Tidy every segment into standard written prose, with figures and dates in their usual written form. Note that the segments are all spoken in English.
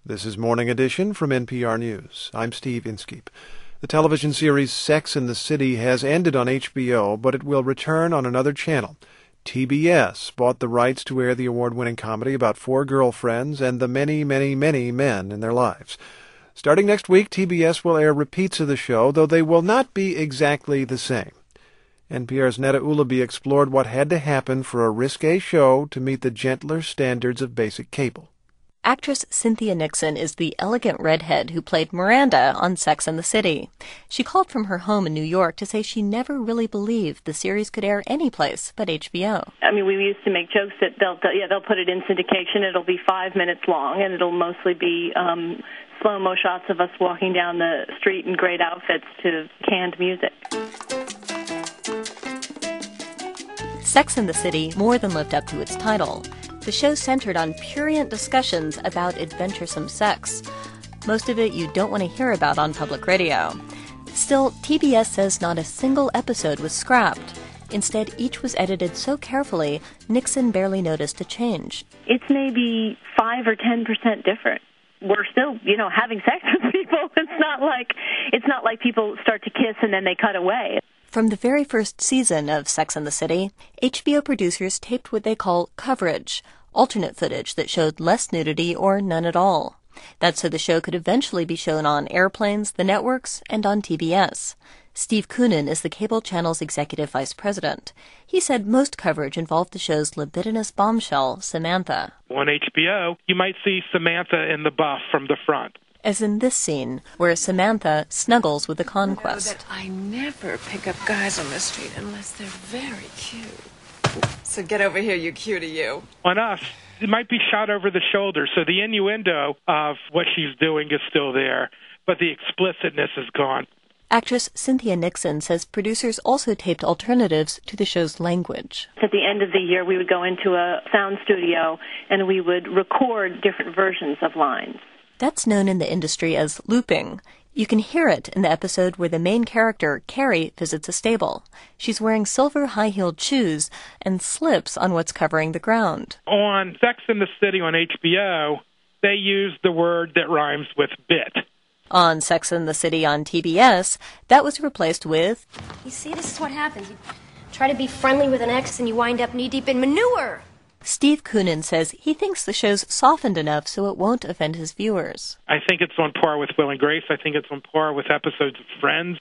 This is Morning Edition from NPR News. I'm Steve Inskeep. The television series Sex and the City has ended on HBO, but it will return on another channel. TBS bought the rights to air the award-winning comedy about four girlfriends and the many, many, many men in their lives. Starting next week, TBS will air repeats of the show, though they will not be exactly the same. NPR's Neda Ulaby explored what had to happen for a risque show to meet the gentler standards of basic cable. Actress Cynthia Nixon is the elegant redhead who played Miranda on Sex and the City. She called from her home in New York to say she never really believed the series could air anyplace but HBO. I mean, we used to make jokes that they'll put it in syndication. It'll be 5 minutes long, and it'll mostly be slow-mo shots of us walking down the street in great outfits to canned music. Sex and the City more than lived up to its title. The show centered on prurient discussions about adventuresome sex. Most of it you don't want to hear about on public radio. Still, TBS says not a single episode was scrapped. Instead, each was edited so carefully, Nixon barely noticed a change. It's maybe 5 or 10% different. We're still, having sex with people. It's not like people start to kiss and then they cut away. From the very first season of Sex and the City, HBO producers taped what they call coverage, alternate footage that showed less nudity or none at all. That's so the show could eventually be shown on airplanes, the networks, and on TBS. Steve Koonin is the cable channel's executive vice president. He said most coverage involved the show's libidinous bombshell, Samantha. On HBO, you might see Samantha in the buff from the front. As in this scene, where Samantha snuggles with the conquest. You know that I never pick up guys on the street unless they're very cute. So get over here, you cutie, you. On us, it might be shot over the shoulder, so the innuendo of what she's doing is still there, but the explicitness is gone. Actress Cynthia Nixon says producers also taped alternatives to the show's language. At the end of the year, we would go into a sound studio and we would record different versions of lines. That's known in the industry as looping. You can hear it in the episode where the main character, Carrie, visits a stable. She's wearing silver high-heeled shoes and slips on what's covering the ground. On Sex and the City on HBO, they use the word that rhymes with bit. On Sex and the City on TBS, that was replaced with... You see, this is what happens. You try to be friendly with an ex and you wind up knee-deep in manure. Steve Koonin says he thinks the show's softened enough so it won't offend his viewers. I think it's on par with Will and Grace. I think it's on par with episodes of Friends.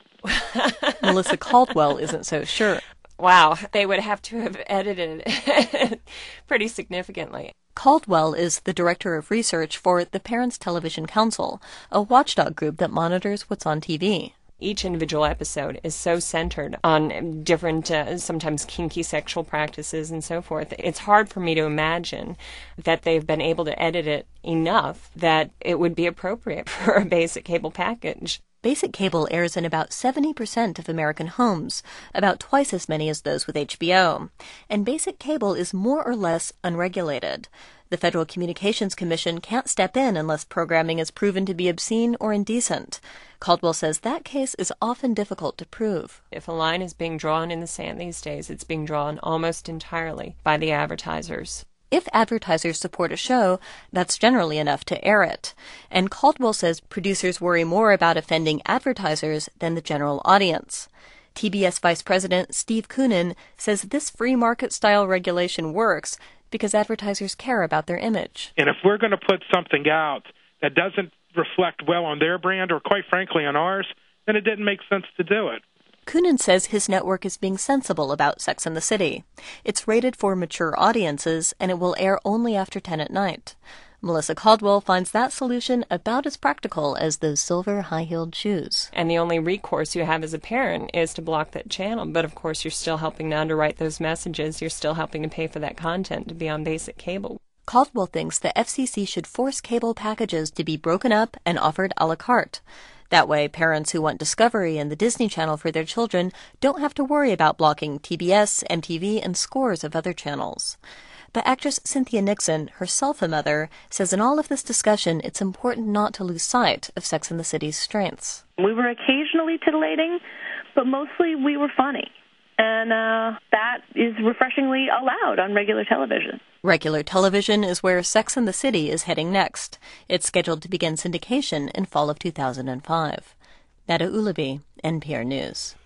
Melissa Caldwell isn't so sure. Wow, they would have to have edited it pretty significantly. Caldwell is the director of research for the Parents Television Council, a watchdog group that monitors what's on TV. Each individual episode is so centered on different, sometimes kinky sexual practices and so forth. It's hard for me to imagine that they've been able to edit it enough that it would be appropriate for a basic cable package. Basic cable airs in about 70% of American homes, about twice as many as those with HBO. And basic cable is more or less unregulated. The Federal Communications Commission can't step in unless programming is proven to be obscene or indecent. Caldwell says that case is often difficult to prove. If a line is being drawn in the sand these days, it's being drawn almost entirely by the advertisers. If advertisers support a show, that's generally enough to air it. And Caldwell says producers worry more about offending advertisers than the general audience. TBS Vice President Steve Koonin says this free market-style regulation works because advertisers care about their image. And if we're going to put something out that doesn't reflect well on their brand or, quite frankly, on ours, then it didn't make sense to do it. Koonin says his network is being sensible about Sex and the City. It's rated for mature audiences, and it will air only after 10 at night. Melissa Caldwell finds that solution about as practical as those silver high-heeled shoes. And the only recourse you have as a parent is to block that channel. But, of course, you're still helping to underwrite those messages. You're still helping to pay for that content to be on basic cable. Caldwell thinks the FCC should force cable packages to be broken up and offered a la carte. That way, parents who want Discovery and the Disney Channel for their children don't have to worry about blocking TBS, MTV, and scores of other channels. But actress Cynthia Nixon, herself a mother, says in all of this discussion it's important not to lose sight of Sex and the City's strengths. We were occasionally titillating, but mostly we were funny. and that is refreshingly allowed on regular television. Regular television is where Sex and the City is heading next. It's scheduled to begin syndication in fall of 2005. Nada Ulaby, NPR News.